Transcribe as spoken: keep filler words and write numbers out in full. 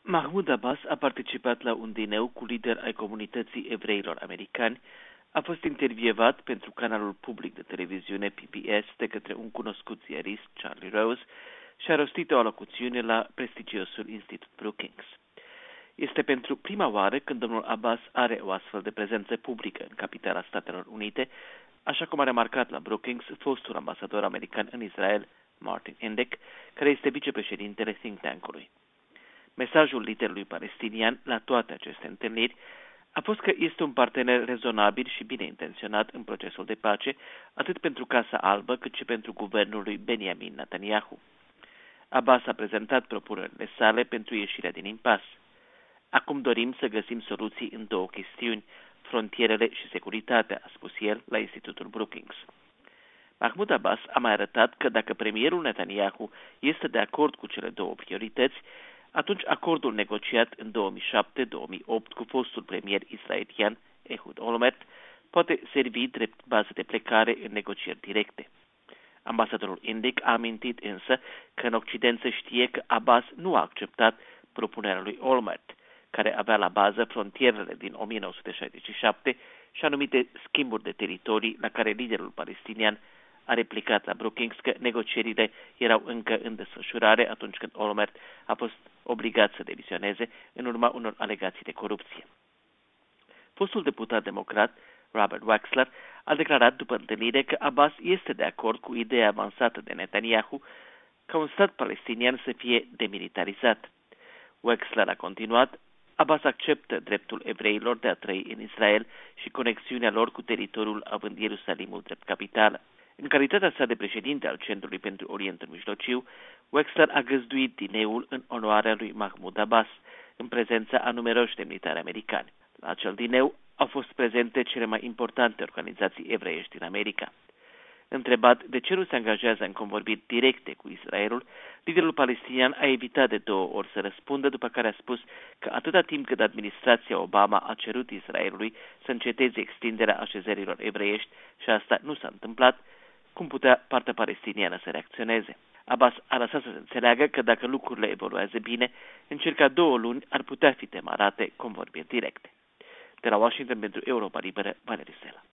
Mahmoud Abbas a participat la un dineu cu lideri ai comunității evreilor americani, a fost intervievat pentru canalul public de televiziune P B S de către un cunoscut ziarist, Charlie Rose, și a rostit o alocuțiune la prestigiosul Institut Brookings. Este pentru prima oară când domnul Abbas are o astfel de prezență publică în capitala Statelor Unite, așa cum a remarcat la Brookings fostul ambasador american în Israel, Martin Indyk, care este vicepreședintele think tank-ului. Mesajul liderului palestinian la toate aceste întâlniri a fost că este un partener rezonabil și bine intenționat în procesul de pace, atât pentru Casa Albă cât și pentru guvernul lui Benjamin Netanyahu. Abbas a prezentat propunerile sale pentru ieșirea din impas. Acum dorim să găsim soluții în două chestiuni, frontierele și securitatea, a spus el la Institutul Brookings. Mahmoud Abbas a mai arătat că dacă premierul Netanyahu este de acord cu cele două priorități, atunci acordul negociat în două mii șapte două mii opt cu fostul premier israelian Ehud Olmert poate servi drept bază de plecare în negocieri directe. Ambasadorul Indyk a amintit însă că în Occident se știe că Abbas nu a acceptat propunerea lui Olmert, care avea la bază frontierele din o mie nouă sute șaizeci și șapte și anumite schimburi de teritorii la care liderul palestinian a replicat la Brookings că negocierile erau încă în desfășurare atunci când Olmert a fost obligat să demisioneze în urma unor alegații de corupție. Fostul deputat democrat, Robert Wexler, a declarat după întâlnire că Abbas este de acord cu ideea avansată de Netanyahu ca un stat palestinian să fie demilitarizat. Wexler a continuat: Abbas acceptă dreptul evreilor de a trăi în Israel și conexiunea lor cu teritoriul având Ierusalimul drept capitală. În calitatea sa de președinte al Centrului pentru Orientul Mijlociu, Wexler a găzduit dineul în onoarea lui Mahmoud Abbas, în prezența a numeroși demnitari americani. La acel dineu au fost prezente cele mai importante organizații evreiești din America. Întrebat de ce nu se angajează în convorbiri directe cu Israelul, liderul palestinian a evitat de două ori să răspundă, după care a spus că atâta timp cât administrația Obama a cerut Israelului să înceteze extinderea așezărilor evreiești și asta nu s-a întâmplat, cum putea partea palestiniană să reacționeze. Abbas a lăsat să se înțeleagă că dacă lucrurile evoluează bine, în circa două luni ar putea fi demarate convorbiri directe. De la Washington pentru Europa Liberă, Valerii Sela.